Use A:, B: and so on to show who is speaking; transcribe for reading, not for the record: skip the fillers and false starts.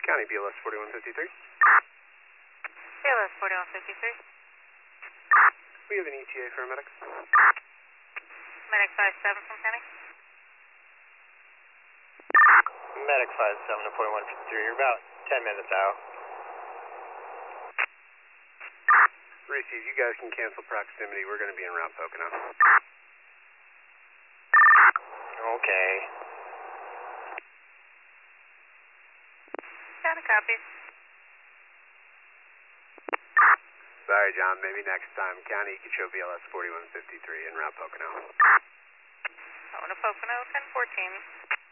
A: County BLS 4153.
B: BLS 4153.
A: We have an ETA for a medic.
B: Medic 57 from County.
C: Medic 57 to 4153. You're about 10 minutes out.
A: Receive, you guys can cancel proximity. We're going to be in Route Pocono.
C: Okay.
B: County copies.
A: Sorry, John. Maybe next time. County, you can show BLS 4153 in Route Pocono.
B: Going to Pocono 1014.